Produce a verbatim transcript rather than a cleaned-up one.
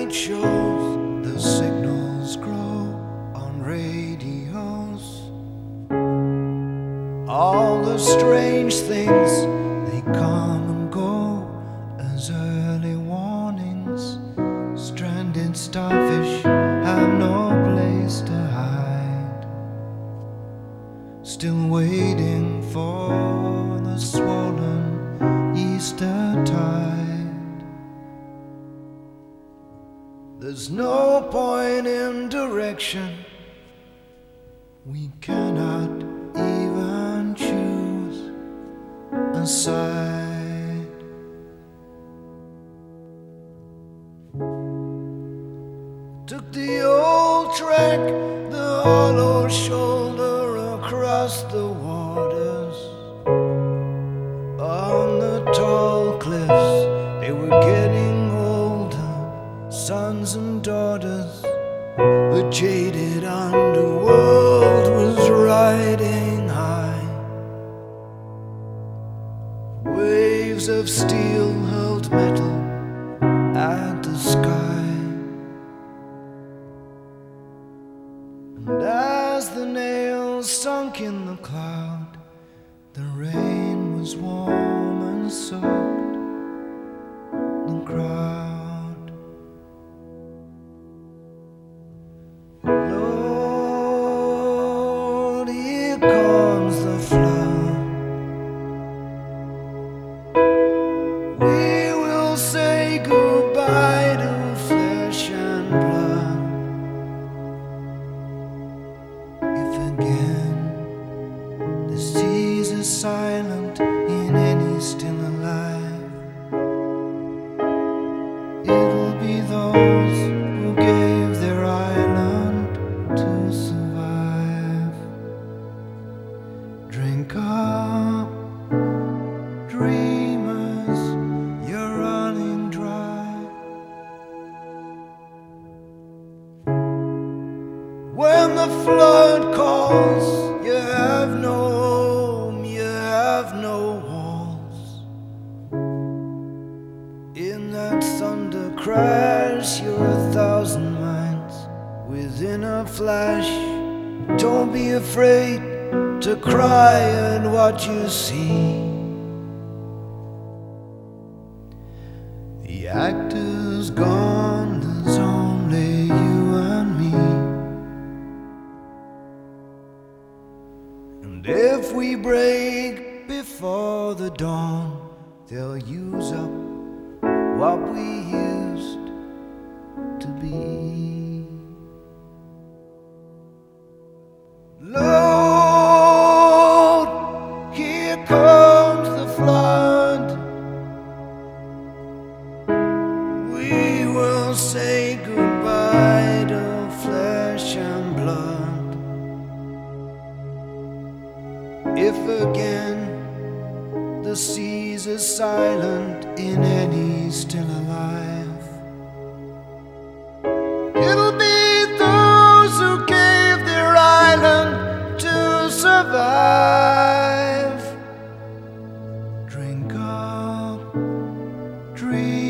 night shows, the signals grow on radios. All the strange things, they come and go as early warnings. Stranded starfish have no place to hide, still waiting for the swollen Easter tide. There's no point in direction, we cannot even choose a side. Took the old track, the hollow shoulder across the waters. On the tall cliffs, they were getting older, sons and daughters. The jaded underworld was riding high. Waves of steel hurled metal at the sky. And as the nails sunk in the cloud, the rain was warm and soaked the crowd. Lord, here comes the flood. We will say goodbye to flesh and blood. If again the seas are silent in any still alive, it'll be those who gave their island to survive. Drink up, dreamers, you're running dry. When the flood calls, you have no home, you have no walls. In that thunder crash, you're a thousand miles within a flash. Don't be afraid to cry at what you see. The actor's gone, there's only you and me. And if we break before the dawn, they'll use up what we used to be. Lord, here comes the flood. We will say goodbye to flesh and blood. If again the seas are silent in any still alive, it'll be those who gave their island to survive. Drink up, dream.